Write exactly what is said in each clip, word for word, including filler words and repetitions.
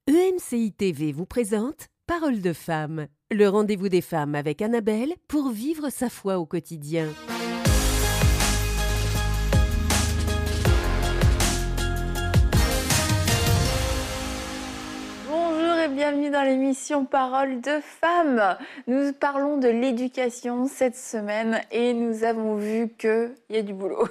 E M C I T V vous présente Parole de femme, le rendez-vous des femmes avec Annabelle pour vivre sa foi au quotidien. Bienvenue dans l'émission Parole de femmes. Nous parlons de l'éducation cette semaine et nous avons vu qu'il y a du boulot.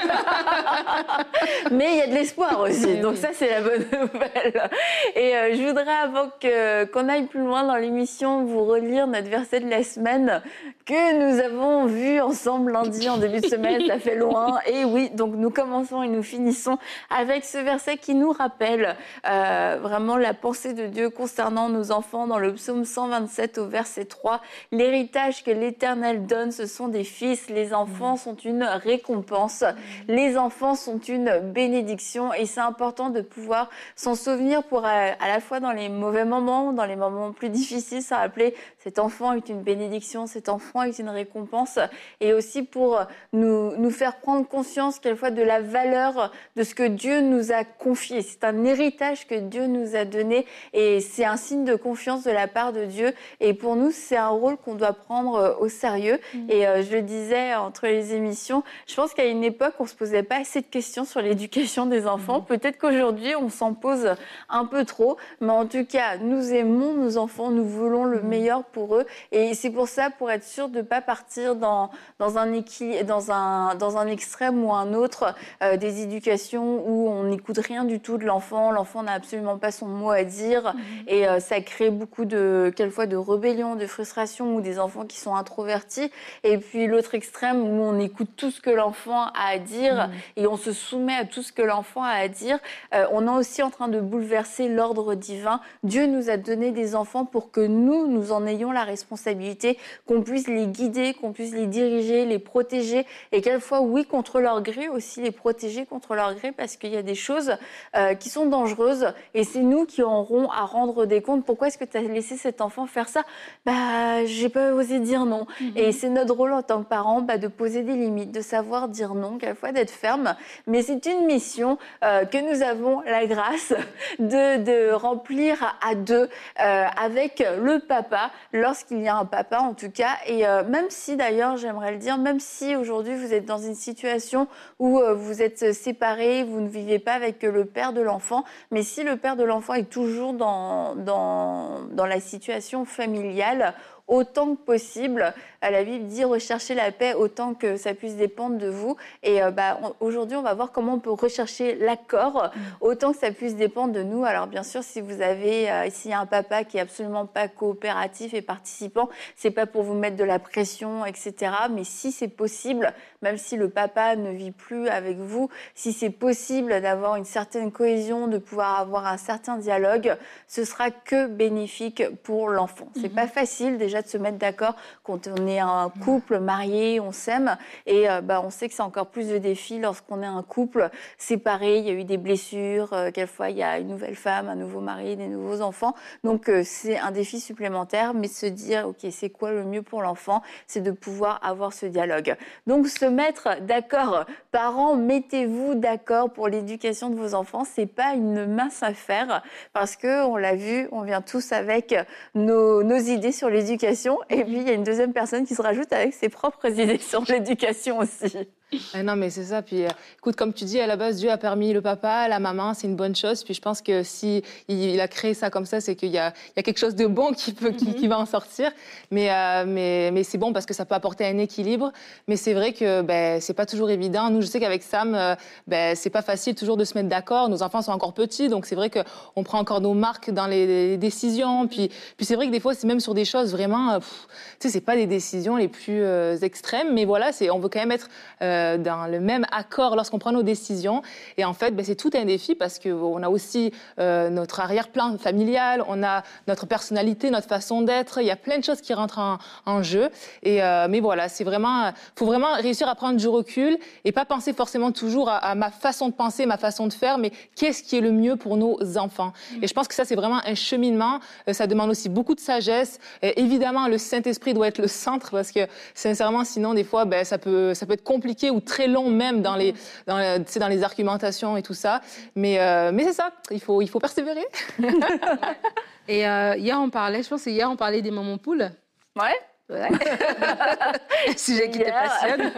Mais il y a de l'espoir aussi, donc ça c'est la bonne nouvelle. Et euh, je voudrais, avant que, qu'on aille plus loin dans l'émission, vous relire notre verset de la semaine que nous avons vu ensemble lundi en début de semaine, ça fait loin. Et oui, donc nous commençons et nous finissons avec ce verset qui nous rappelle euh, vraiment la pensée de Dieu concernant nos enfants dans le psaume cent vingt-sept au verset trois. L'héritage que l'Éternel donne, ce sont des fils. Les enfants sont une récompense. Les enfants sont une bénédiction. Et c'est important de pouvoir s'en souvenir pour à, à la fois dans les mauvais moments, dans les moments plus difficiles, se rappeler cet enfant est une bénédiction, cet enfant est une récompense. Et aussi pour nous, nous faire prendre conscience quelquefois de la valeur de ce que Dieu nous a confié. C'est un héritage que Dieu nous a donné et c'est un signe de confiance de la part de Dieu. Et pour nous, c'est un rôle qu'on doit prendre au sérieux. Mmh. Et euh, je le disais entre les émissions, je pense qu'à une époque, on ne se posait pas assez de questions sur l'éducation des enfants. Mmh. Peut-être qu'aujourd'hui, on s'en pose un peu trop. Mais en tout cas, nous aimons nos enfants, nous voulons le mmh. meilleur pour eux. Et c'est pour ça, pour être sûr de ne pas partir dans, dans, un équi... dans, un, dans un extrême ou un autre, euh, des éducations où on n'écoute rien du tout de l'enfant. L'enfant n'a absolument pas son mot à dire. Mmh. Et euh, ça crée beaucoup de, quelquefois, de rébellion, de frustration ou des enfants qui sont introvertis. Et puis l'autre extrême où on écoute tout ce que l'enfant a à dire mmh. et on se soumet à tout ce que l'enfant a à dire. Euh, on est aussi en train de bouleverser l'ordre divin. Dieu nous a donné des enfants pour que nous, nous en ayons la responsabilité, qu'on puisse les guider, qu'on puisse les diriger, les protéger et quelquefois, oui, contre leur gré aussi, les protéger contre leur gré parce qu'il y a des choses euh, qui sont dangereuses et c'est nous qui aurons à rendre des comptes. Pourquoi est-ce que tu as laissé cet enfant faire ça ? Bah, j'ai pas osé dire non. Mm-hmm. Et c'est notre rôle en tant que parents bah, de poser des limites, de savoir dire non, quelquefois d'être ferme. Mais c'est une mission euh, que nous avons la grâce de, de remplir à deux euh, avec le papa, lorsqu'il y a un papa en tout cas. Et euh, même si d'ailleurs, j'aimerais le dire, même si aujourd'hui vous êtes dans une situation où euh, vous êtes séparés, vous ne vivez pas avec le père de l'enfant, mais si le père de l'enfant est toujours dans, dans, dans la situation familiale, autant que possible, la Bible dit rechercher la paix autant que ça puisse dépendre de vous. Et euh, bah, on, aujourd'hui, on va voir comment on peut rechercher l'accord mmh. autant que ça puisse dépendre de nous. Alors bien sûr, si vous avez euh, s'il y a un papa qui est absolument pas coopératif et participant, c'est pas pour vous mettre de la pression, et cetera. Mais si c'est possible, même si le papa ne vit plus avec vous, si c'est possible d'avoir une certaine cohésion, de pouvoir avoir un certain dialogue, ce sera que bénéfique pour l'enfant. C'est mmh. pas facile déjà de se mettre d'accord quand on est un couple marié, on s'aime et euh, bah, on sait que c'est encore plus de défis lorsqu'on est un couple séparé, il y a eu des blessures, euh, quelquefois il y a une nouvelle femme, un nouveau mari, des nouveaux enfants, donc euh, c'est un défi supplémentaire, mais se dire ok, c'est quoi le mieux pour l'enfant, c'est de pouvoir avoir ce dialogue. Donc se mettre d'accord, parents, mettez-vous d'accord pour l'éducation de vos enfants, c'est pas une mince affaire parce que on l'a vu, on vient tous avec nos, nos idées sur l'éducation. Et puis, il y a une deuxième personne qui se rajoute avec ses propres idées sur l'éducation aussi. Ah non, mais c'est ça. Puis, euh, écoute, comme tu dis, à la base, Dieu a permis le papa, la maman, c'est une bonne chose. Puis, je pense que si il a créé ça comme ça, c'est qu'il y a, il y a quelque chose de bon qui peut, qui, mm-hmm. qui va en sortir. Mais, euh, mais, mais c'est bon parce que ça peut apporter un équilibre. Mais c'est vrai que ben, c'est pas toujours évident. Nous, je sais qu'avec Sam, euh, ben, c'est pas facile toujours de se mettre d'accord. Nos enfants sont encore petits, donc c'est vrai que on prend encore nos marques dans les, les décisions. Puis, puis c'est vrai que des fois, c'est même sur des choses vraiment, pff, tu sais, c'est pas des décisions les plus euh, extrêmes. Mais voilà, c'est, on veut quand même être euh, dans le même accord lorsqu'on prend nos décisions. Et en fait, ben, c'est tout un défi parce qu'on a aussi euh, notre arrière-plan familial, on a notre personnalité, notre façon d'être. Il y a plein de choses qui rentrent en, en jeu. Et, euh, mais voilà, c'est vraiment, faut vraiment réussir à prendre du recul et pas penser forcément toujours à, à ma façon de penser, ma façon de faire, mais qu'est-ce qui est le mieux pour nos enfants. Mmh. Et je pense que ça, c'est vraiment un cheminement. Ça demande aussi beaucoup de sagesse. Et évidemment, le Saint-Esprit doit être le centre parce que, sincèrement, sinon, des fois, ben, ça peut, ça peut être compliqué compliqué ou très long même dans les, dans, les, dans les argumentations et tout ça. Mais, euh, mais c'est ça, il faut, il faut persévérer. Et euh, hier, on parlait, je pense que hier, on parlait des mamans poules. Ouais. Ouais. Un sujet qui te passionne.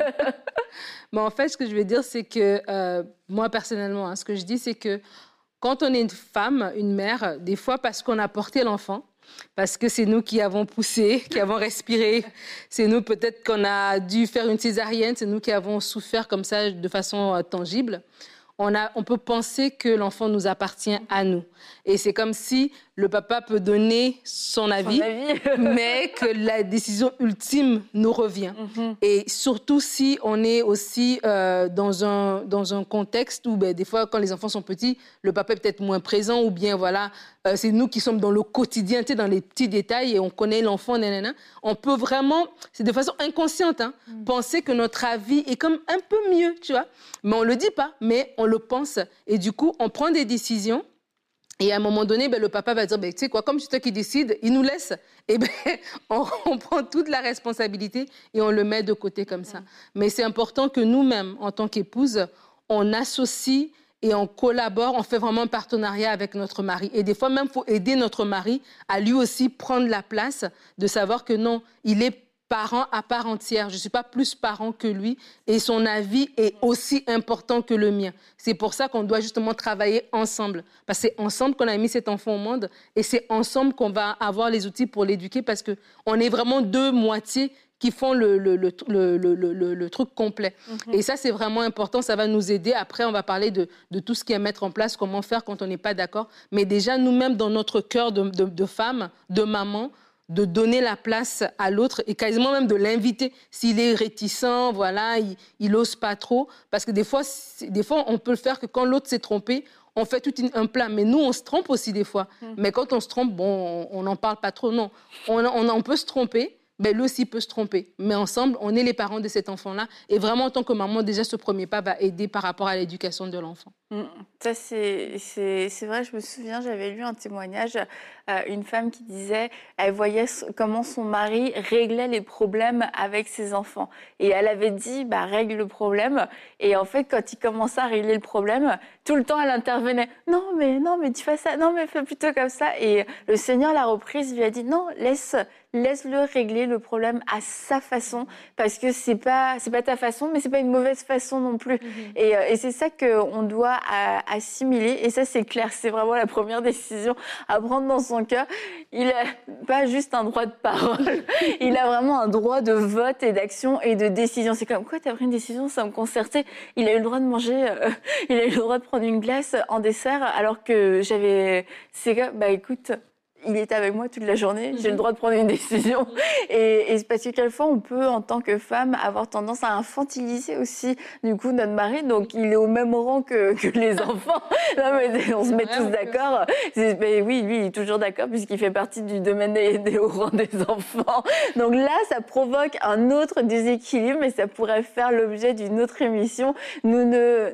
Mais en fait, ce que je veux dire, c'est que euh, moi, personnellement, hein, ce que je dis, c'est que quand on est une femme, une mère, des fois, parce qu'on a porté l'enfant, parce que c'est nous qui avons poussé, qui avons respiré, c'est nous peut-être qu'on a dû faire une césarienne, c'est nous qui avons souffert comme ça de façon euh, tangible, on, a, on peut penser que l'enfant nous appartient à nous. Et c'est comme si le papa peut donner son avis, son avis. mais que la décision ultime nous revient. Mm-hmm. Et surtout si on est aussi euh, dans, un, dans un contexte où, ben, des fois, quand les enfants sont petits, le papa est peut-être moins présent, ou bien, voilà, euh, c'est nous qui sommes dans le quotidien, tu sais, dans les petits détails, et on connaît l'enfant, nanana. On peut vraiment, c'est de façon inconsciente, hein, mm. penser que notre avis est comme un peu mieux, tu vois. Mais on ne le dit pas, mais on le pense. Et du coup, on prend des décisions. Et à un moment donné, ben, le papa va dire, ben, tu sais quoi, comme c'est toi qui décides, il nous laisse. Et ben, on, on prend toute la responsabilité et on le met de côté comme ça. Mais c'est important que nous-mêmes, en tant qu'épouses, on associe et on collabore, on fait vraiment un partenariat avec notre mari. Et des fois même, il faut aider notre mari à lui aussi prendre la place de savoir que non, il est parent à part entière. Je ne suis pas plus parent que lui et son avis est aussi important que le mien. C'est pour ça qu'on doit justement travailler ensemble. Parce que c'est ensemble qu'on a mis cet enfant au monde et c'est ensemble qu'on va avoir les outils pour l'éduquer parce qu'on est vraiment deux moitiés qui font le, le, le, le, le, le, le truc complet. Mm-hmm. Et ça, c'est vraiment important. Ça va nous aider. Après, on va parler de, de tout ce qui est à mettre en place, comment faire quand on n'est pas d'accord. Mais déjà, nous-mêmes, dans notre cœur de, de, de femme, de maman, de donner la place à l'autre et quasiment même de l'inviter. S'il est réticent, voilà, il n'ose pas trop. Parce que des fois, des fois, on peut le faire que quand l'autre s'est trompé, on fait tout un plat. Mais nous, on se trompe aussi des fois. Mm. Mais quand on se trompe, bon, on n'en parle pas trop. Non, on, on, on peut se tromper. Ben, lui aussi peut se tromper. Mais ensemble, on est les parents de cet enfant-là. Et vraiment, en tant que maman, déjà, ce premier pas va aider par rapport à l'éducation de l'enfant. Mmh. Ça, c'est, c'est, c'est vrai, je me souviens, j'avais lu un témoignage, euh, une femme qui disait, elle voyait comment son mari réglait les problèmes avec ses enfants. Et elle avait dit, bah, règle le problème. Et en fait, quand il commençait à régler le problème, tout le temps, elle intervenait. Non, mais, non, mais tu fais ça. Non, mais fais plutôt comme ça. Et le Seigneur l'a reprise, lui a dit, non, laisse... Laisse-le régler le problème à sa façon, parce que c'est pas c'est pas ta façon, mais c'est pas une mauvaise façon non plus. Mm-hmm. Et, et c'est ça qu'on doit à, assimiler. Et ça, c'est clair, c'est vraiment la première décision à prendre dans son cœur. Il a pas juste un droit de parole, il a vraiment un droit de vote et d'action et de décision. C'est comme quoi, t'as pris une décision sans me concerter. Il a eu le droit de manger, euh, il a eu le droit de prendre une glace en dessert, alors que j'avais. C'est que, bah écoute. Il était avec moi toute la journée, j'ai le droit de prendre une décision. Et, et parce que quelquefois, on peut, en tant que femme, avoir tendance à infantiliser aussi, du coup, notre mari. Donc, il est au même rang que, que les enfants. Non, mais on se met tous d'accord. C'est, mais oui, lui, il est toujours d'accord puisqu'il fait partie du domaine des, des hauts rangs des enfants. Donc là, ça provoque un autre déséquilibre, mais ça pourrait faire l'objet d'une autre émission. Nous ne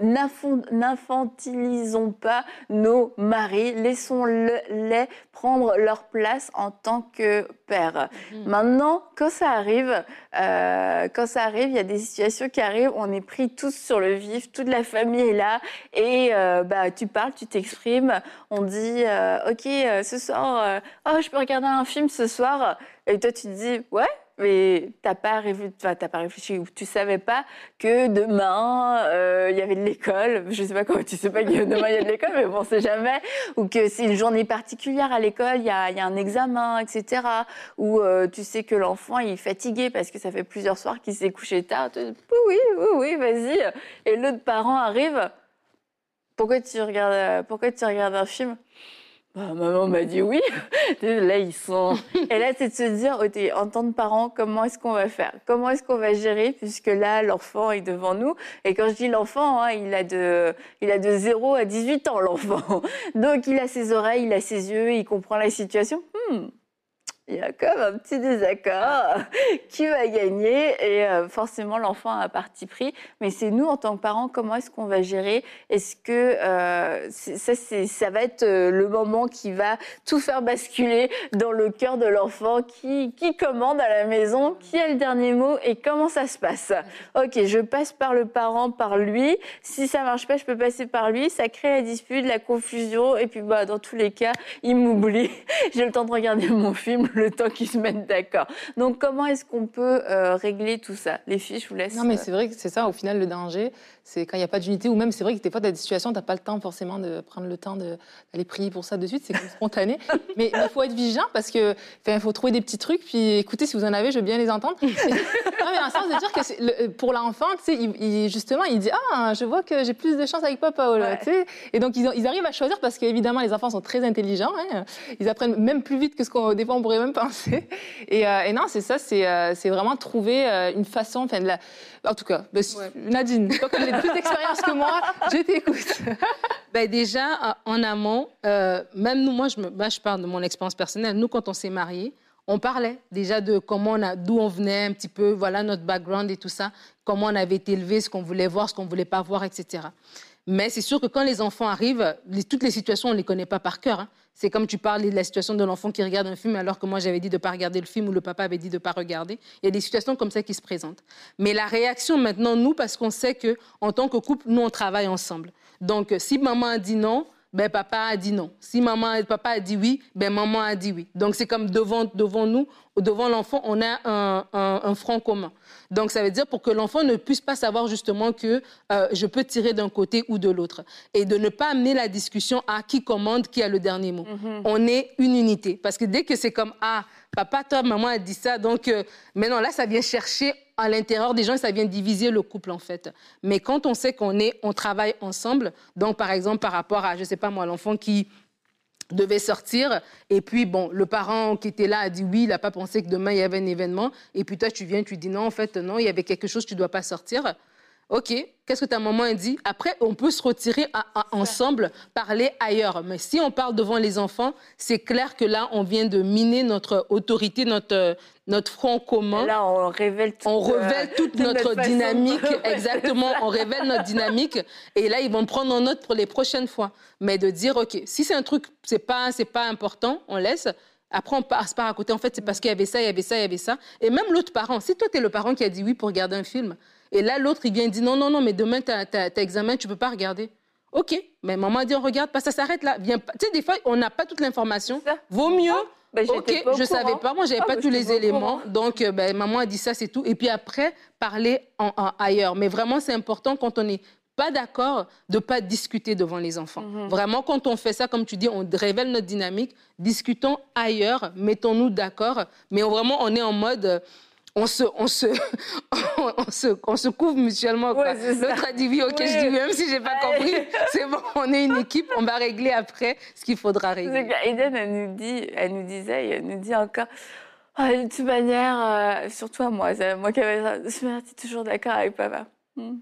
n'infantilisons pas nos maris. Laissons-les prendre leur place en tant que père. Mmh. Maintenant, quand ça arrive, euh, quand ça arrive, il y a des situations qui arrivent, on est pris tous sur le vif, toute la famille est là, et euh, bah, tu parles, tu t'exprimes, on dit euh, « Ok, euh, ce soir, euh, oh, je peux regarder un film ce soir ?» Et toi, tu te dis « Ouais ?» mais t'as pas réfléchi, enfin, t'as pas réfléchi ou tu savais pas que demain euh, il y avait de l'école. Je sais pas comment tu sais pas que demain il y a de l'école, mais bon, on sait jamais. Ou que c'est une journée particulière à l'école, il y a, il y a un examen, et cetera. Ou euh, tu sais que l'enfant il est fatigué parce que ça fait plusieurs soirs qu'il s'est couché tard. Tu dis, oui, oui, oui, vas-y. Et l'autre parent arrive. Pourquoi tu regardes, pourquoi tu regardes un film? Bah, maman m'a dit oui. Là, ils sont... Et là, c'est de se dire, okay, en tant que parents, comment est-ce qu'on va faire? Comment est-ce qu'on va gérer? Puisque là, l'enfant est devant nous. Et quand je dis l'enfant, hein, il a de, il a de zéro à dix-huit ans, l'enfant. Donc, il a ses oreilles, il a ses yeux, il comprend la situation. Hmm. il y a comme un petit désaccord. Qui va gagner? Et euh, forcément, l'enfant a un parti pris. Mais c'est nous, en tant que parents, comment est-ce qu'on va gérer? Est-ce que euh, c'est, ça, c'est, ça va être euh, le moment qui va tout faire basculer dans le cœur de l'enfant? Qui, qui commande à la maison? Qui a le dernier mot? Et comment ça se passe? Ok, je passe par le parent, par lui. Si ça marche pas, je peux passer par lui. Ça crée la dispute, la confusion. Et puis, bah, dans tous les cas, il m'oublie. J'ai le temps de regarder mon film, le temps qu'ils se mettent d'accord. Donc, comment est-ce qu'on peut euh, régler tout ça? Les filles, je vous laisse. Non, mais c'est vrai que c'est ça, au final, le danger, c'est quand il n'y a pas d'unité, ou même, c'est vrai que des fois, tu as des situations, tu n'as pas le temps forcément de prendre le temps de, d'aller prier pour ça de suite, c'est comme spontané. Mais il faut être vigilant parce qu'il faut trouver des petits trucs, puis écoutez, si vous en avez, je veux bien les entendre. non, mais dans le sens de dire que c'est, le, pour l'enfant, tu sais, il, il, justement, il dit « Ah, je vois que j'ai plus de chance avec papa. Oh là, ouais. » tu sais. Et donc, ils, ils arrivent à choisir parce qu'évidemment, les enfants sont très intelligents. Hein. Ils apprennent même plus vite que ce qu'on, des fois, on pourrait même penser. Et, euh, et non, c'est ça, c'est, euh, c'est vraiment trouver euh, une façon, enfin, de la... En tout cas, bah, ouais. Nadine, toi, comme tu as plus d'expérience que moi, je t'écoute. Ben déjà, en amont, euh, même nous, moi je, me, ben, je parle de mon expérience personnelle. Nous, quand on s'est mariés, on parlait déjà de comment on a, d'où on venait un petit peu, voilà notre background et tout ça, comment on avait été élevés, ce qu'on voulait voir, ce qu'on ne voulait pas voir, et cetera. Mais c'est sûr que quand les enfants arrivent, les, toutes les situations, on ne les connaît pas par cœur. Hein. C'est comme tu parles de la situation de l'enfant qui regarde un film alors que moi, j'avais dit de ne pas regarder le film ou le papa avait dit de ne pas regarder. Il y a des situations comme ça qui se présentent. Mais la réaction maintenant, nous, parce qu'on sait qu'en tant que couple, nous, on travaille ensemble. Donc, si maman a dit non, ben papa a dit non. Si maman, papa a dit oui, ben maman a dit oui. Donc, c'est comme devant, devant nous, devant l'enfant, on a un, un, un front commun. Donc, ça veut dire pour que l'enfant ne puisse pas savoir justement que euh, je peux tirer d'un côté ou de l'autre. Et de ne pas amener la discussion à qui commande, qui a le dernier mot. Mm-hmm. On est une unité. Parce que dès que c'est comme, ah, papa, toi, maman a dit ça, donc euh, maintenant là, ça vient chercher à l'intérieur des gens, ça vient diviser le couple, en fait. Mais quand on sait qu'on est, on travaille ensemble, donc, par exemple, par rapport à, je sais pas moi, l'enfant qui devait sortir, et puis, bon, le parent qui était là a dit oui, il n'a pas pensé que demain, il y avait un événement, et puis toi, tu viens, tu dis non, en fait, non, il y avait quelque chose, tu ne dois pas sortir. OK, qu'est-ce que ta maman a dit? Après, on peut se retirer à, à, ensemble, parler ailleurs. Mais si on parle devant les enfants, c'est clair que là, on vient de miner notre autorité, notre, notre front commun. Là, on révèle toute, on révèle toute, toute notre, notre dynamique. Exactement, on révèle notre dynamique. Et là, ils vont prendre en note pour les prochaines fois. Mais de dire, OK, si c'est un truc, c'est pas, c'est pas important, on laisse. Après, on passe par à côté. En fait, c'est parce qu'il y avait ça, il y avait ça, il y avait ça. Et même l'autre parent, si toi, tu es le parent qui a dit oui pour regarder un film, et là, l'autre, il vient et dit non, non, non, mais demain, tu as examen, tu ne peux pas regarder. OK, mais maman a dit on regarde pas, ça s'arrête là. Viens pas. Tu sais, des fois, on n'a pas toute l'information. Vaut mieux. Oh, ben, OK, je ne savais pas, moi, je n'avais oh, pas tous les éléments. Donc, ben, maman a dit ça, c'est tout. Et puis après, parler en, en, ailleurs. Mais vraiment, c'est important quand on est pas d'accord de ne pas discuter devant les enfants. Mm-hmm. Vraiment, quand on fait ça, comme tu dis, on révèle notre dynamique, discutons ailleurs, mettons-nous d'accord, mais on, vraiment, on est en mode... On se, on, se, on, se, on se couvre mutuellement. Ouais, l'autre a dit oui, OK, oui. Je dis même si je n'ai pas compris, c'est bon, on est une équipe, on va régler après ce qu'il faudra régler. Eden, elle nous, dit, elle nous disait, elle nous dit encore... Oh, de toute manière, euh, surtout à moi, c'est moi qui avais ça, de toute manière, tu es toujours d'accord avec papa. Hmm.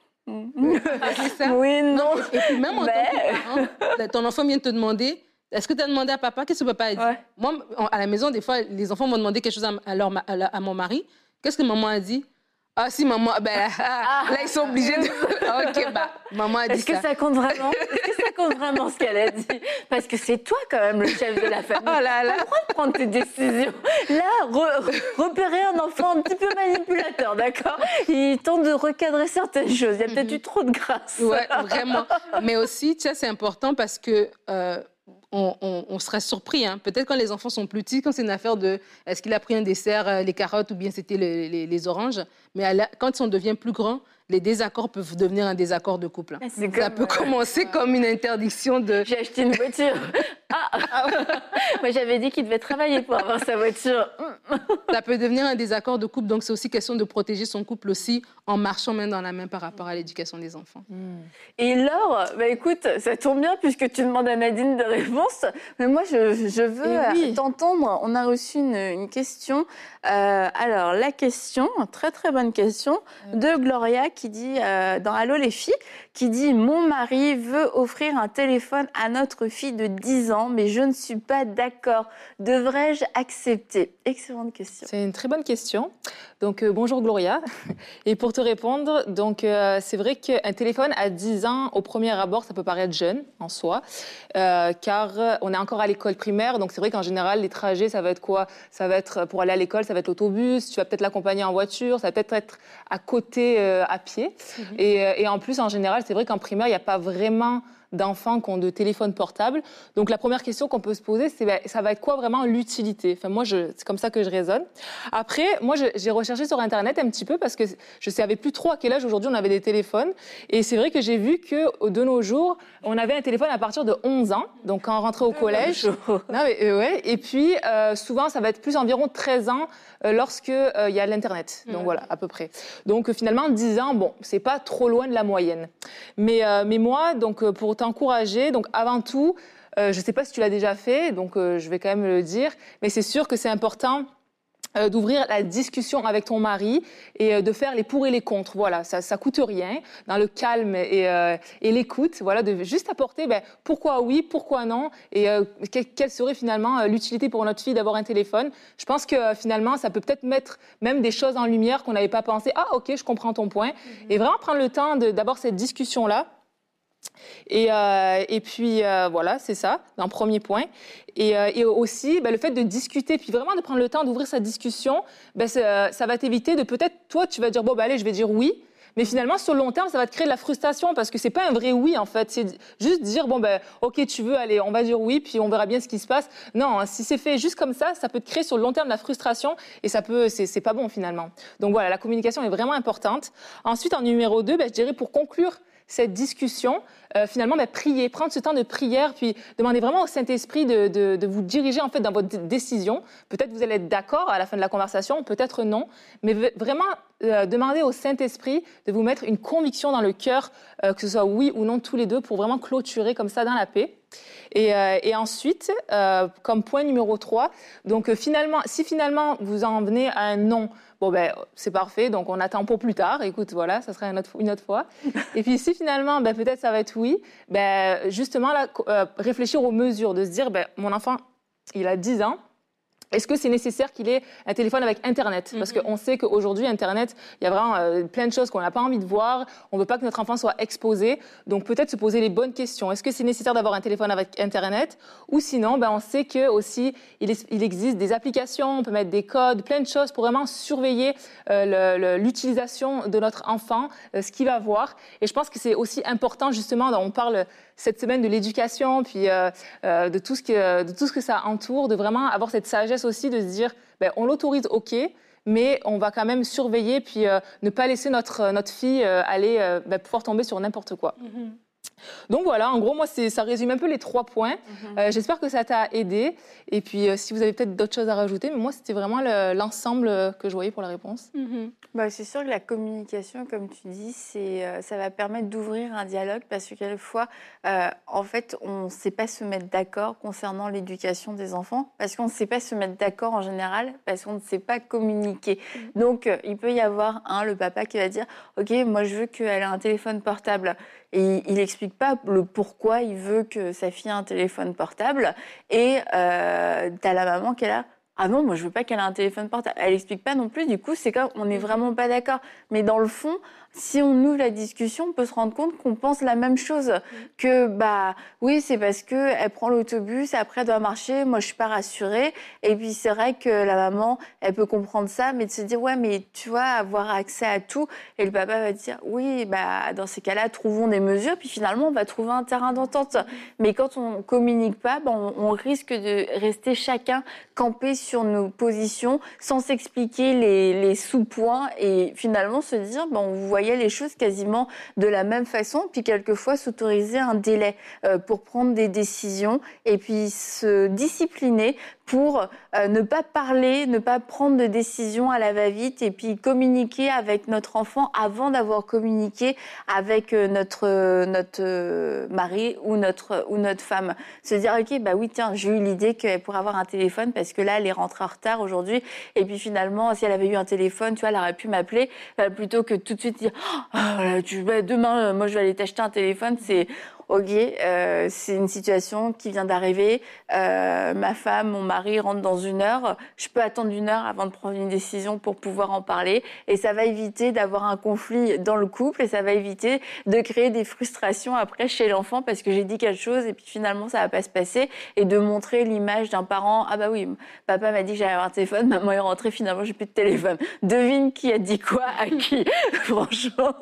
Mmh. C'est ça. Oui, non. non. Et puis même en Mais... tant que parent, ton enfant vient te demander, est-ce que tu as demandé à papa? Qu'est-ce que papa a dit? Ouais. Moi, à la maison, des fois, les enfants m'ont demandé quelque chose à, à, leur, à, à mon mari. Qu'est-ce que maman a dit? Ah si, maman, ben, ah, là, ils sont obligés de... OK, bah, maman a dit Est-ce ça. Que ça compte vraiment? Est-ce que ça compte vraiment ce qu'elle a dit? Parce que c'est toi, quand même, le chef de la famille. Oh là là. Tu as le droit de prendre tes décisions. Là, re, repérer un enfant un petit peu manipulateur, d'accord? Il tente de recadrer certaines choses. Il y a peut-être mm-hmm. eu trop de grâce. Ouais, vraiment. Mais aussi, tu sais, c'est important parce que... Euh, On, on, on serait surpris. Hein. Peut-être quand les enfants sont plus petits, quand c'est une affaire de est-ce qu'il a pris un dessert, euh, les carottes ou bien c'était les, les, les oranges. Mais la, quand on devient plus grand, les désaccords peuvent devenir un désaccord de couple. Hein. Ça comme, peut euh, commencer euh, comme une interdiction de... J'ai acheté une voiture. Ah, ah ouais. Moi, j'avais dit qu'il devait travailler pour avoir sa voiture. Ça peut devenir un désaccord de couple. Donc, c'est aussi question de protéger son couple aussi en marchant main dans la main par rapport à l'éducation des enfants. Et Laure, bah écoute, ça tombe bien puisque tu demandes à Nadine des réponses. Mais moi, je, je veux oui. t'entendre. On a reçu une, une question. Euh, alors, la question, très très bonne question, de Gloria qui dit, euh, dans Allô les filles, qui dit « Mon mari veut offrir un téléphone à notre fille de dix ans, mais je ne suis pas d'accord. Devrais-je accepter ?» Excellente question. C'est une très bonne question. Donc, euh, bonjour Gloria. Et pour te répondre, donc, euh, c'est vrai qu'un téléphone à dix ans, au premier abord, ça peut paraître jeune en soi, euh, car on est encore à l'école primaire. Donc, c'est vrai qu'en général, les trajets, ça va être quoi? Ça va être, pour aller à l'école, ça va être l'autobus, tu vas peut-être l'accompagner en voiture, ça va peut-être être à côté, euh, à pied. Mm-hmm. Et, et en plus, en général, c'est vrai qu'en primaire, il n'y a pas vraiment d'enfants qui ont de téléphones portables. Donc, la première question qu'on peut se poser, c'est ben, ça va être quoi vraiment l'utilité? Enfin, moi, je, c'est comme ça que je raisonne. Après, moi, je, j'ai recherché sur Internet un petit peu parce que je ne savais plus trop à quel âge aujourd'hui on avait des téléphones. Et c'est vrai que j'ai vu que de nos jours, on avait un téléphone à partir de onze ans, donc quand on rentrait au collège. Non, mais, euh, ouais. Et puis, euh, souvent, ça va être plus environ treize ans euh, lorsque euh, y a l'Internet. Donc, mmh. voilà, à peu près. Donc, euh, finalement, dix ans, bon, c'est pas trop loin de la moyenne. Mais, euh, mais moi, donc, pour t'encourager, donc, avant tout, euh, je ne sais pas si tu l'as déjà fait, donc euh, je vais quand même le dire, mais c'est sûr que c'est important Euh, d'ouvrir la discussion avec ton mari et euh, de faire les pour et les contre. Voilà, ça ça coûte rien, dans le calme et, euh, et l'écoute, voilà, de juste apporter ben, pourquoi oui, pourquoi non, et euh, que, quelle serait finalement euh, l'utilité pour notre fille d'avoir un téléphone. Je pense que euh, finalement, ça peut peut-être mettre même des choses en lumière qu'on n'avait pas pensé. Ah, ok, je comprends ton point. Mm-hmm. Et vraiment prendre le temps de, d'avoir cette discussion-là. Et, euh, et puis, euh, voilà, c'est ça, un premier point. Et, euh, et aussi, ben, le fait de discuter, puis vraiment de prendre le temps d'ouvrir cette discussion, ben, ça, ça va t'éviter de peut-être, toi, tu vas dire, bon, ben, allez, je vais dire oui. Mais finalement, sur le long terme, ça va te créer de la frustration parce que c'est pas un vrai oui, en fait. C'est juste dire, bon, ben, OK, tu veux, allez, on va dire oui, puis on verra bien ce qui se passe. Non, hein, si c'est fait juste comme ça, ça peut te créer sur le long terme de la frustration et ça peut, c'est, c'est pas bon, finalement. Donc voilà, la communication est vraiment importante. Ensuite, en numéro deux, ben, je dirais pour conclure cette discussion, euh, finalement, ben, prier, prendre ce temps de prière, puis demander vraiment au Saint-Esprit de, de, de vous diriger en fait dans votre d- décision. Peut-être vous allez être d'accord à la fin de la conversation, peut-être non, mais v- vraiment euh, demander au Saint-Esprit de vous mettre une conviction dans le cœur, euh, que ce soit oui ou non tous les deux, pour vraiment clôturer comme ça dans la paix. Et, euh, et ensuite, euh, comme point numéro trois, donc euh, finalement, si finalement vous en venez à un non, bon ben c'est parfait, donc on attend pour plus tard. Écoute, voilà, ça sera une autre, une autre fois. Et puis si finalement, ben peut-être ça va être oui, ben justement là, euh, réfléchir aux mesures, de se dire, ben mon enfant, il a dix ans. Est-ce que c'est nécessaire qu'il ait un téléphone avec Internet? Parce qu'on sait qu'aujourd'hui, Internet, il y a vraiment euh, plein de choses qu'on n'a pas envie de voir. On ne veut pas que notre enfant soit exposé. Donc, peut-être se poser les bonnes questions. Est-ce que c'est nécessaire d'avoir un téléphone avec Internet? Ou sinon, ben, on sait que aussi, il, est, il existe des applications, on peut mettre des codes, plein de choses pour vraiment surveiller euh, le, le, l'utilisation de notre enfant, euh, ce qu'il va voir. Et je pense que c'est aussi important, justement, on parle cette semaine de l'éducation, puis euh, euh, de, tout ce que, de tout ce que ça entoure, de vraiment avoir cette sagesse aussi de se dire, ben, on l'autorise, ok, mais on va quand même surveiller, puis euh, ne pas laisser notre, notre fille euh, aller euh, ben, pouvoir tomber sur n'importe quoi. Mm-hmm. Donc voilà, en gros, moi, c'est, ça résume un peu les trois points. Mm-hmm. Euh, j'espère que ça t'a aidé. Et puis, euh, si vous avez peut-être d'autres choses à rajouter, mais moi, c'était vraiment le, l'ensemble que je voyais pour la réponse. Mm-hmm. Bah, c'est sûr que la communication, comme tu dis, c'est, euh, ça va permettre d'ouvrir un dialogue parce que quelquefois, euh, en fait, on ne sait pas se mettre d'accord concernant l'éducation des enfants parce qu'on ne sait pas se mettre d'accord en général parce qu'on ne sait pas communiquer. Mm-hmm. Donc, euh, il peut y avoir un, le papa qui va dire « Ok, moi, je veux qu'elle ait un téléphone portable ». Et il n'explique pas le pourquoi il veut que sa fille ait un téléphone portable. Et euh, t'as la maman qui est là. Ah non, moi je veux pas qu'elle ait un téléphone portable. Elle n'explique pas non plus. Du coup, c'est comme on n'est vraiment pas d'accord. Mais dans le fond, si on ouvre la discussion, on peut se rendre compte qu'on pense la même chose. Mmh. Que, bah, oui, c'est parce qu'elle prend l'autobus, après elle doit marcher, moi je suis pas rassurée. Et puis c'est vrai que la maman, elle peut comprendre ça, mais de se dire, ouais, mais tu vois, avoir accès à tout. Et le papa va dire, oui, bah, dans ces cas-là, trouvons des mesures. Puis finalement, on va trouver un terrain d'entente. Mmh. Mais quand on communique pas, bah, on, on risque de rester chacun campé sur nos positions, sans s'expliquer les, les sous-points. Et finalement, se dire, bah, on voit les choses quasiment de la même façon, puis quelquefois s'autoriser un délai euh, pour prendre des décisions et puis se discipliner pour euh, ne pas parler, ne pas prendre de décision à la va-vite et puis communiquer avec notre enfant avant d'avoir communiqué avec euh, notre, euh, notre euh, mari ou notre, ou notre femme. Se dire, ok, bah oui, tiens, j'ai eu l'idée qu'elle pourrait avoir un téléphone parce que là, elle est rentrée en retard aujourd'hui. Et puis finalement, si elle avait eu un téléphone, tu vois, elle aurait pu m'appeler euh, plutôt que tout de suite dire, oh, là, tu, bah, demain, euh, moi, je vais aller t'acheter un téléphone. C'est ok, euh, c'est une situation qui vient d'arriver. Euh, ma femme, mon mari rentrent dans une heure. Je peux attendre une heure avant de prendre une décision pour pouvoir en parler. Et ça va éviter d'avoir un conflit dans le couple et ça va éviter de créer des frustrations après chez l'enfant parce que j'ai dit quelque chose et puis finalement ça va pas se passer. Et de montrer l'image d'un parent. Ah bah oui, papa m'a dit que j'allais avoir un téléphone, maman est rentrée, finalement j'ai plus de téléphone. Devine qui a dit quoi à qui, franchement.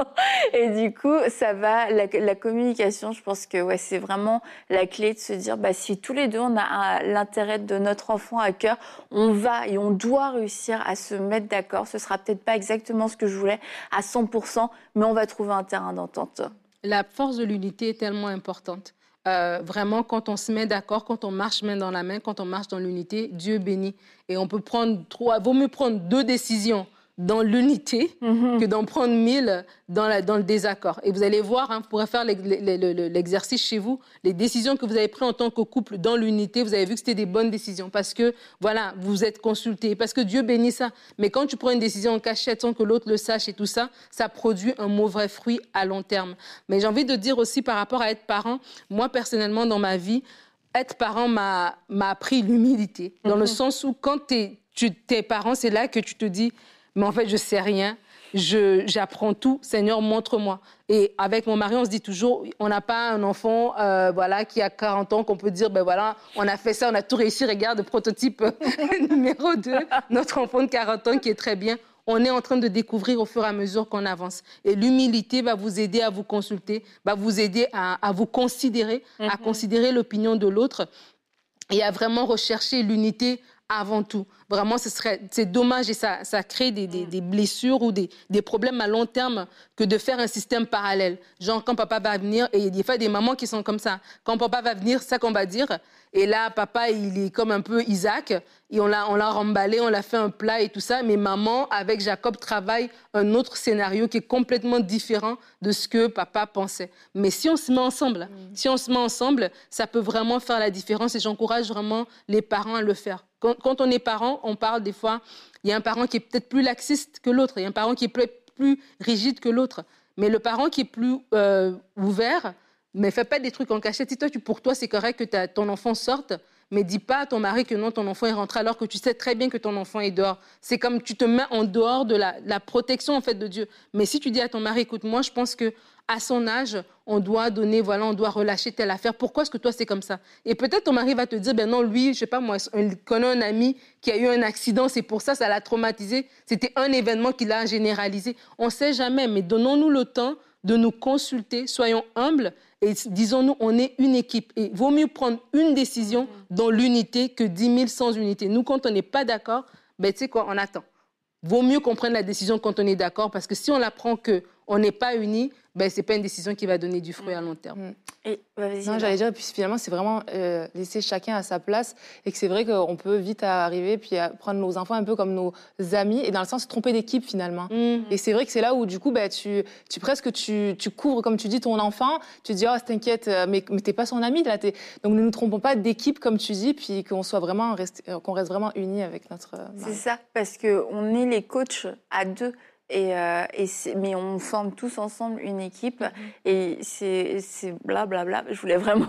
Et du coup, ça va, la, la communication, je pense que ouais, c'est vraiment la clé de se dire bah, si tous les deux on a un, l'intérêt de notre enfant à cœur, on va et on doit réussir à se mettre d'accord. Ce sera peut-être pas exactement ce que je voulais à cent pour cent, mais on va trouver un terrain d'entente. La force de l'unité est tellement importante. Euh, vraiment, quand on se met d'accord, quand on marche main dans la main, quand on marche dans l'unité, Dieu bénit. Et on peut prendre trois, vaut mieux prendre deux décisions dans l'unité mm-hmm. que d'en prendre mille dans, la, dans le désaccord. Et vous allez voir, hein, vous pourrez faire l'exercice chez vous, les décisions que vous avez prises en tant que couple dans l'unité, vous avez vu que c'était des bonnes décisions parce que, voilà, vous êtes consultés, parce que Dieu bénit ça. Mais quand tu prends une décision en cachette sans que l'autre le sache et tout ça, ça produit un mauvais fruit à long terme. Mais j'ai envie de dire aussi par rapport à être parent, moi personnellement dans ma vie, être parent m'a, m'a appris l'humilité, dans mm-hmm. le sens où quand t'es, tu, t'es parent, c'est là que tu te dis mais en fait, je ne sais rien, je, j'apprends tout, Seigneur, montre-moi. Et avec mon mari, on se dit toujours, on n'a pas un enfant euh, voilà, qui a quarante ans qu'on peut dire, ben voilà, on a fait ça, on a tout réussi, regarde, prototype numéro deux, notre enfant de quarante ans qui est très bien. On est en train de découvrir au fur et à mesure qu'on avance. Et l'humilité va vous aider à vous consulter, va vous aider à, à vous considérer, mm-hmm. à considérer l'opinion de l'autre et à vraiment rechercher l'unité avant tout. Vraiment, ce serait, c'est dommage et ça, ça crée des, des, des blessures ou des, des problèmes à long terme que de faire un système parallèle. Genre, quand papa va venir, et il y a des mamans qui sont comme ça, quand papa va venir, c'est ça qu'on va dire, et là, papa, il est comme un peu Isaac, et on l'a, on l'a remballé, on l'a fait un plat et tout ça, mais maman, avec Jacob, travaille un autre scénario qui est complètement différent de ce que papa pensait. Mais si on se met ensemble, mmh. si on se met ensemble, ça peut vraiment faire la différence et j'encourage vraiment les parents à le faire. Quand, quand on est parent, on parle des fois, il y a un parent qui est peut-être plus laxiste que l'autre, il y a un parent qui est plus, plus rigide que l'autre. Mais le parent qui est plus euh, ouvert, mais fais pas des trucs en cachette. Si toi, tu, pour toi, c'est correct que ta, ton enfant sorte, mais dis pas à ton mari que non, ton enfant est rentré alors que tu sais très bien que ton enfant est dehors. C'est comme tu te mets en dehors de la, la protection en fait de Dieu. Mais si tu dis à ton mari, écoute, moi, je pense que à son âge, on doit donner, voilà, on doit relâcher telle affaire. Pourquoi est-ce que toi, c'est comme ça? Et peut-être ton mari va te dire, ben non, lui, je sais pas moi, il connaît un ami qui a eu un accident, c'est pour ça, ça l'a traumatisé. C'était un événement qui l'a généralisé. On ne sait jamais, mais donnons-nous le temps de nous consulter, soyons humbles et disons-nous, on est une équipe. Et il vaut mieux prendre une décision dans l'unité que dix mille sans unité. Nous, quand on n'est pas d'accord, ben tu sais quoi, on attend. Vaut mieux qu'on prenne la décision quand on est d'accord, parce que si on la prend qu'on n'est pas unis, ben, ce n'est pas une décision qui va donner du fruit à long terme. Et, non, j'allais dire, et puis finalement, c'est vraiment euh, laisser chacun à sa place, et que c'est vrai qu'on peut vite arriver puis à prendre nos enfants un peu comme nos amis, et dans le sens se tromper d'équipe finalement. Mm. Et c'est vrai que c'est là où du coup, ben, tu, tu presque tu, tu couvres, comme tu dis, ton enfant, tu te dis, oh, t'inquiète, mais, mais t'es pas son ami là. T'es... Donc ne nous trompons pas d'équipe, comme tu dis, puis qu'on soit vraiment reste, qu'on reste vraiment unis avec notre mari. C'est ça, parce qu'on est les coachs à deux. Et, euh, et c'est, mais on forme tous ensemble une équipe mmh. et c'est, c'est blablabla. Je voulais vraiment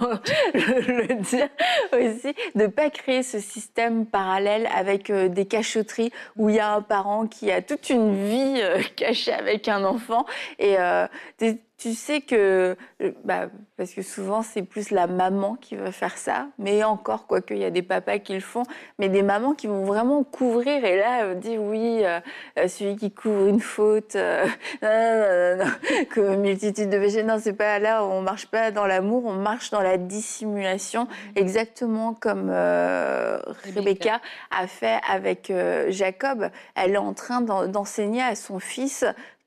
le, le dire aussi, de ne pas créer ce système parallèle avec euh, des cachotteries où il y a un parent qui a toute une vie euh, cachée avec un enfant et euh, des, tu sais que, bah, parce que souvent c'est plus la maman qui va faire ça, mais encore, quoique il y a des papas qui le font, mais des mamans qui vont vraiment couvrir et là euh, dire oui, euh, celui qui couvre une faute, euh, non, non, non, non, que multitude de péchés, non, c'est pas là, on marche pas dans l'amour, on marche dans la dissimulation, exactement comme euh, Rebecca a fait avec euh, Jacob. Elle est en train d'en, d'enseigner à son fils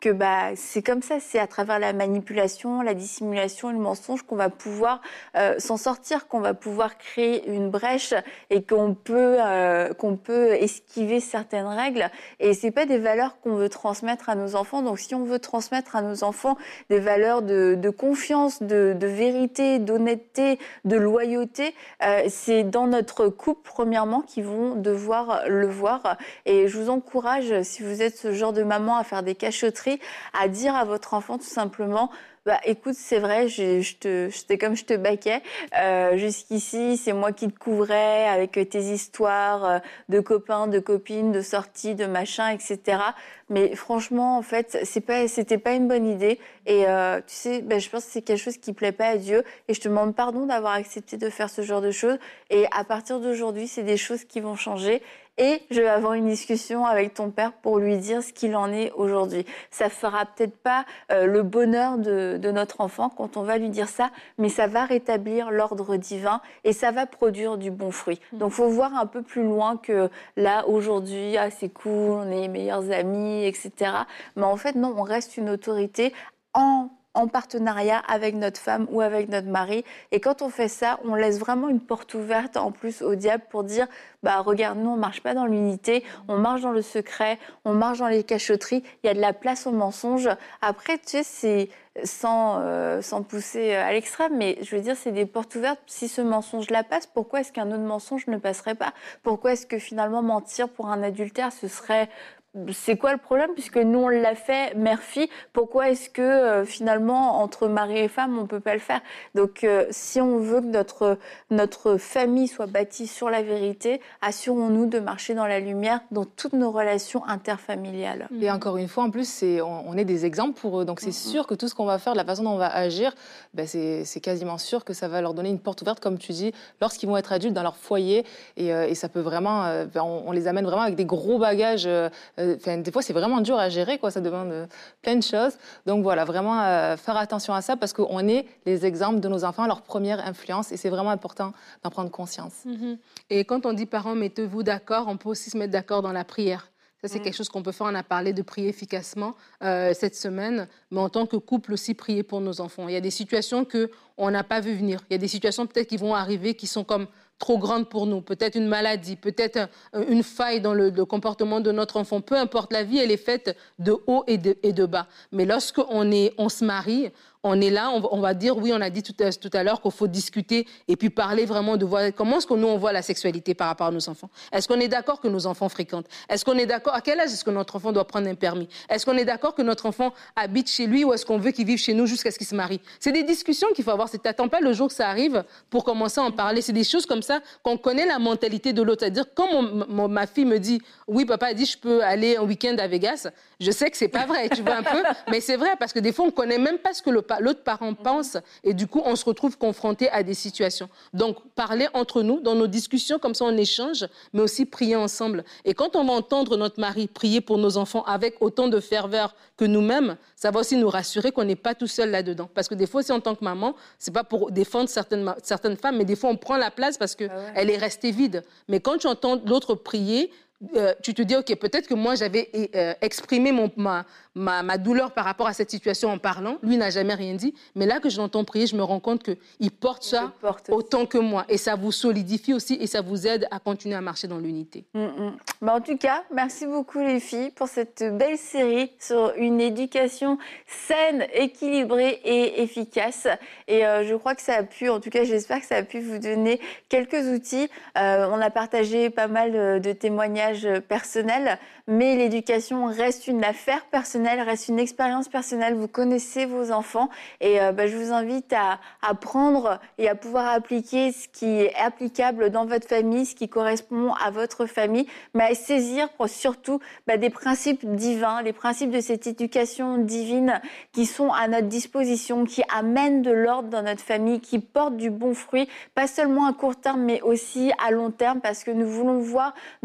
que bah, c'est comme ça, c'est à travers la manipulation, la dissimulation et le mensonge qu'on va pouvoir euh, s'en sortir, qu'on va pouvoir créer une brèche et qu'on peut, euh, qu'on peut esquiver certaines règles. Et c'est pas des valeurs qu'on veut transmettre à nos enfants. Donc si on veut transmettre à nos enfants des valeurs de, de confiance, de, de vérité, d'honnêteté, de loyauté, euh, c'est dans notre couple, premièrement, qu'ils vont devoir le voir. Et je vous encourage, si vous êtes ce genre de maman, à faire des cachotteries, à dire à votre enfant tout simplement: bah, écoute, c'est vrai, je, je te, c'était comme je te baquais. Euh, jusqu'ici, c'est moi qui te couvrais avec tes histoires euh, de copains, de copines, de sorties, de machins, et cetera. Mais franchement, en fait, c'est pas, c'était pas une bonne idée. Et euh, tu sais, bah, je pense que c'est quelque chose qui plaît pas à Dieu. Et je te demande pardon d'avoir accepté de faire ce genre de choses. Et à partir d'aujourd'hui, c'est des choses qui vont changer. Et je vais avoir une discussion avec ton père pour lui dire ce qu'il en est aujourd'hui. Ça fera peut-être pas euh, le bonheur de, de notre enfant quand on va lui dire ça, mais ça va rétablir l'ordre divin et ça va produire du bon fruit. Donc, faut voir un peu plus loin que là, aujourd'hui, ah, c'est cool, on est les meilleurs amis, et cetera. Mais en fait, non, on reste une autorité en en partenariat avec notre femme ou avec notre mari. Et quand on fait ça, on laisse vraiment une porte ouverte en plus au diable pour dire bah regarde, nous on marche pas dans l'unité, on marche dans le secret, on marche dans les cachotteries, il y a de la place au mensonge. Après, tu sais, c'est sans, euh, sans pousser à l'extrême, mais je veux dire, c'est des portes ouvertes. Si ce mensonge-là passe, pourquoi est-ce qu'un autre mensonge ne passerait pas? Pourquoi est-ce que finalement mentir pour un adultère, ce serait... C'est quoi le problème? Puisque nous, on l'a fait, mère-fille, pourquoi est-ce que euh, finalement, entre mari et femme, on peut pas le faire? Donc, euh, si on veut que notre, notre famille soit bâtie sur la vérité, assurons-nous de marcher dans la lumière dans toutes nos relations interfamiliales. Et encore une fois, en plus, c'est, on, on est des exemples pour eux. Donc, c'est mm-hmm. sûr que tout ce qu'on va faire, la façon dont on va agir, ben c'est, c'est quasiment sûr que ça va leur donner une porte ouverte, comme tu dis, lorsqu'ils vont être adultes dans leur foyer. Et, euh, et ça peut vraiment... Euh, ben on, on les amène vraiment avec des gros bagages... Euh, Enfin, des fois, c'est vraiment dur à gérer, quoi. Ça demande euh, plein de choses. Donc voilà, vraiment euh, faire attention à ça parce qu'on est les exemples de nos enfants, leur première influence, et c'est vraiment important d'en prendre conscience. Mm-hmm. Et quand on dit parents, mettez-vous d'accord, on peut aussi se mettre d'accord dans la prière. Ça, c'est mmh. quelque chose qu'on peut faire. On a parlé de prier efficacement euh, cette semaine, mais en tant que couple aussi, prier pour nos enfants. Il y a des situations qu'on n'a pas vu venir. Il y a des situations peut-être qui vont arriver qui sont comme trop grandes pour nous. Peut-être une maladie, peut-être une faille dans le, le comportement de notre enfant. Peu importe, la vie, elle est faite de haut et de, et de bas. Mais lorsqu'on est, on se marie, on est là, on va, on va dire, oui, on a dit tout à, tout à l'heure qu'il faut discuter et puis parler vraiment de voir comment est-ce que nous, on voit la sexualité par rapport à nos enfants. Est-ce qu'on est d'accord que nos enfants fréquentent? Est-ce qu'on est d'accord? À quel âge est-ce que notre enfant doit prendre un permis? Est-ce qu'on est d'accord que notre enfant habite chez lui ou est-ce qu'on veut qu'il vive chez nous jusqu'à ce qu'il se marie? C'est des discussions qu'il faut avoir. Tu n'attends pas le jour que ça arrive pour commencer à en parler. C'est des choses comme ça qu'on connaît la mentalité de l'autre. C'est-à-dire, quand mon, mon, ma fille me dit, oui, papa a dit, je peux aller un week-end à Vegas, je sais que c'est pas vrai, tu vois un peu, mais c'est vrai parce que des fois, on connaît même pas ce que le, l'autre parent pense et du coup, on se retrouve confronté à des situations. Donc, parler entre nous, dans nos discussions, comme ça, on échange, mais aussi prier ensemble. Et quand on va entendre notre mari prier pour nos enfants avec autant de ferveur que nous-mêmes, ça va aussi nous rassurer qu'on n'est pas tout seul là-dedans. Parce que des fois, aussi, en tant que maman, c'est pas pour défendre certaines, certaines femmes, mais des fois, on prend la place parce qu'elle ah ouais. est restée vide. Mais quand tu entends l'autre prier, Euh, tu te dis, OK, peut-être que moi, j'avais euh, exprimé mon, ma, ma, ma douleur par rapport à cette situation en parlant. Lui n'a jamais rien dit. Mais là que je l'entends prier, je me rends compte qu'il porte ça porte autant que moi. Et ça vous solidifie aussi et ça vous aide à continuer à marcher dans l'unité. Mm-hmm. Bah, en tout cas, merci beaucoup les filles pour cette belle série sur une éducation saine, équilibrée et efficace. Et euh, je crois que ça a pu, en tout cas, j'espère que ça a pu vous donner quelques outils. Euh, on a partagé pas mal de témoignages personnel, mais l'éducation reste une affaire personnelle, reste une expérience personnelle. Vous connaissez vos enfants et euh, bah, je vous invite à apprendre et à pouvoir appliquer ce qui est applicable dans votre famille, ce qui correspond à votre famille, mais à saisir pour surtout bah, des principes divins, les principes de cette éducation divine qui sont à notre disposition, qui amènent de l'ordre dans notre famille, qui portent du bon fruit, pas seulement à court terme, mais aussi à long terme, parce que nous voulons voir nos enfants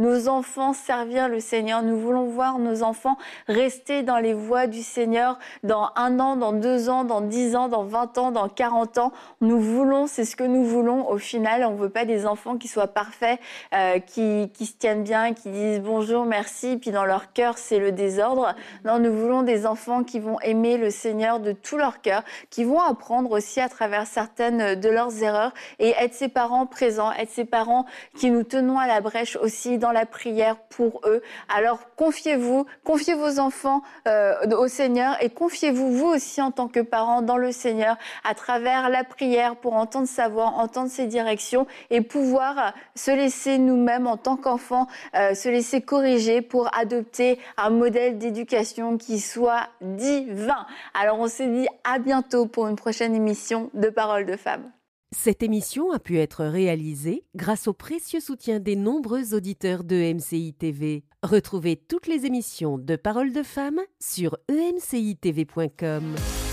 enfants servir le Seigneur. Nous voulons voir nos enfants rester dans les voies du Seigneur dans un an, dans deux ans, dans dix ans, dans vingt ans, dans quarante ans. Nous voulons, c'est ce que nous voulons au final. On ne veut pas des enfants qui soient parfaits, euh, qui, qui se tiennent bien, qui disent bonjour, merci, puis dans leur cœur, c'est le désordre. Non, nous voulons des enfants qui vont aimer le Seigneur de tout leur cœur, qui vont apprendre aussi à travers certaines de leurs erreurs et être ses parents présents, être ses parents qui nous tenons à la brèche aussi dans la prière pour eux. Alors confiez-vous, confiez vos enfants euh, au Seigneur et confiez-vous vous aussi en tant que parents dans le Seigneur à travers la prière pour entendre sa voix, entendre ses directions et pouvoir se laisser nous-mêmes en tant qu'enfants, euh, se laisser corriger pour adopter un modèle d'éducation qui soit divin. Alors on se dit à bientôt pour une prochaine émission de Paroles de Femmes. Cette émission a pu être réalisée grâce au précieux soutien des nombreux auditeurs de E M C I T V. Retrouvez toutes les émissions de Paroles de Femmes sur e m c i t v point com.